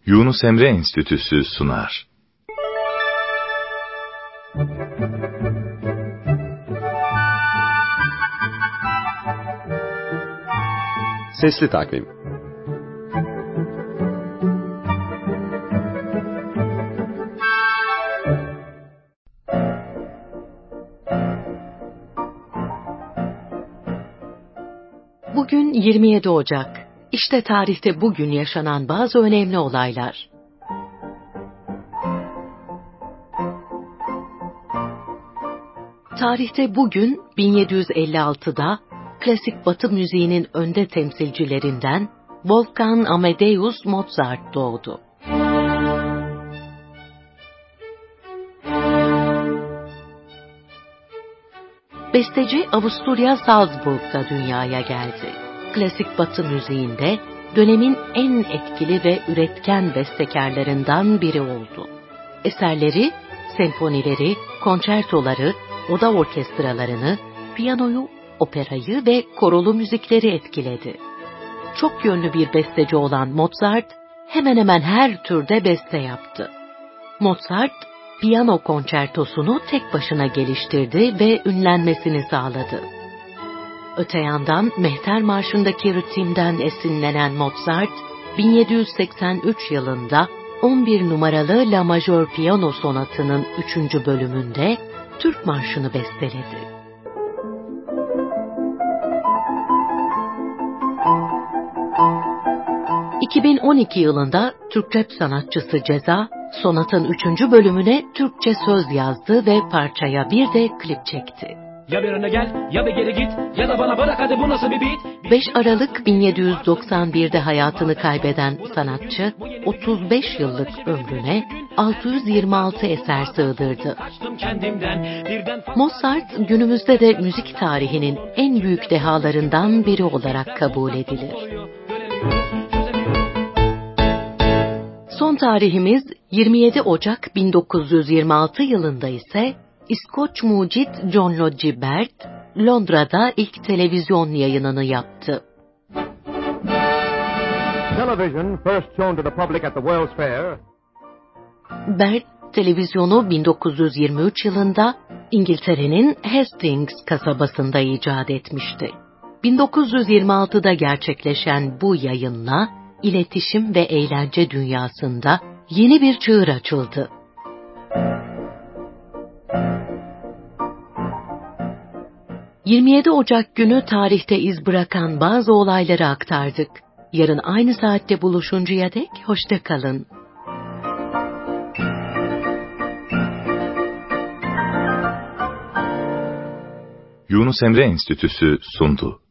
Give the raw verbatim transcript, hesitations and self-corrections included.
Yunus Emre Enstitüsü sunar. Sesli Takvim. Bugün yirmi yedi Ocak. İşte tarihte bugün yaşanan bazı önemli olaylar. Tarihte bugün bin yedi yüz elli altıda klasik Batı müziğinin önde temsilcilerinden Wolfgang Amadeus Mozart doğdu. Besteci Avusturya Salzburg'da dünyaya geldi. Klasik Batı müziğinde dönemin en etkili ve üretken bestekarlarından biri oldu. Eserleri, senfonileri, konçertoları, oda orkestralarını, piyanoyu, operayı ve korolu müzikleri etkiledi. Çok yönlü bir besteci olan Mozart, hemen hemen her türde beste yaptı. Mozart, piyano konçertosunu tek başına geliştirdi ve ünlenmesini sağladı. Öte yandan Mehter Marşı'ndaki ritimden esinlenen Mozart, bin yedi yüz seksen üç yılında on bir numaralı La Majör Piyano Sonatı'nın üçüncü bölümünde Türk Marşı'nı besteledi. iki bin on iki yılında Türk rap sanatçısı Ceza, sonatın üçüncü bölümüne Türkçe söz yazdı ve parçaya bir de klip çekti. Ya bir öne gel, ya bir geri git, ya da bana bırak hadi bu nasıl bir beat? beş Aralık bin yedi yüz doksan birde hayatını kaybeden sanatçı, otuz beş yıllık ömrüne altı yüz yirmi altı eser sığdırdı. Mozart, günümüzde de müzik tarihinin en büyük dehalarından biri olarak kabul edilir. Son tarihimiz yirmi yedi Ocak bin dokuz yüz yirmi altı yılında ise İskoç mucit John Logie Baird, Londra'da ilk televizyon yayınını yaptı. Television first shown to the public at the World's Fair. Baird, televizyonu bin dokuz yüz yirmi üç yılında İngiltere'nin Hastings kasabasında icat etmişti. bin dokuz yüz yirmi altıda gerçekleşen bu yayınla iletişim ve eğlence dünyasında yeni bir çığır açıldı. yirmi yedi Ocak günü tarihte iz bırakan bazı olayları aktardık. Yarın aynı saatte buluşuncaya dek hoşça kalın. Yunus Emre Enstitüsü sundu.